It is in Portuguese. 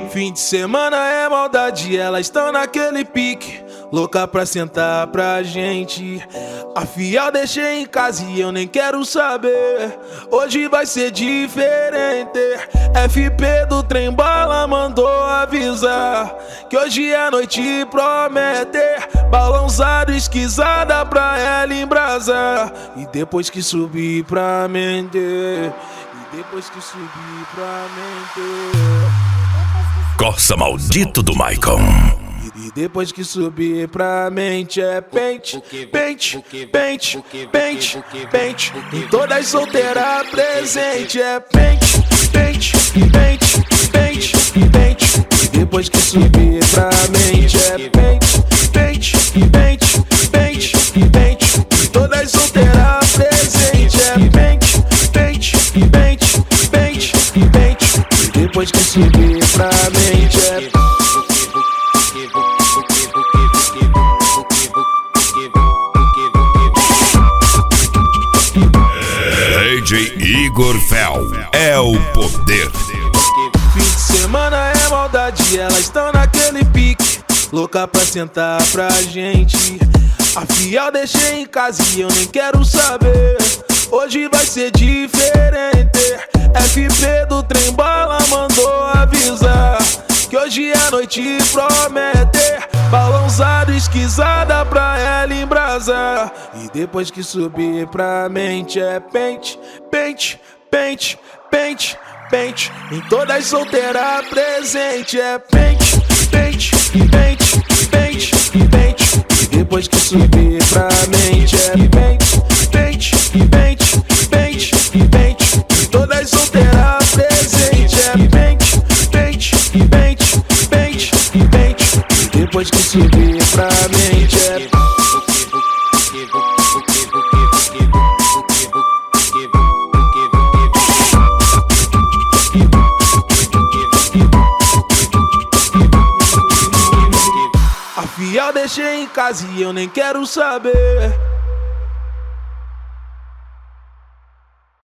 Fim de semana é maldade, elas estão naquele pique, louca pra sentar pra gente. A fiel deixei em casa e eu nem quero saber. Hoje vai ser diferente. FP do trem bala mandou avisar que hoje a noite promete balãozado, esquisada pra ela embrasar. E depois que subir pra mente, Corsa maldito do Maicon. E depois que subir pra mente é pente, pente, pente, pente, pente. E todas solteiras presente é pente, pente, pente, pente, pente. E depois que subir pra mente é pente, pente, pente, pente, pente. E todas solteiras presente é pente, pente, pente, pente, pente. E depois que subir pra mente é DJ Igor Fel é o poder. Fim de semana é maldade, elas estão naquele pique, louca pra sentar pra gente. A fiel deixei em casa e eu nem quero saber. Hoje vai ser diferente. FP do trem bala mandou avisar que hoje a noite promete balãozado, esquisada pra ela embrasar. E depois que subir pra mente é pente, pente, pente, pente, pente. Em todas solteiras presente é pente, pente, pente, pente, pente. E depois que subir pra mente é pente, pente, pente, pente, pente. Em todas solteiras presente é pente, pente, pente, pente, pente. E depois que subir pra mente é a fiel deixei em casa e eu nem quero saber.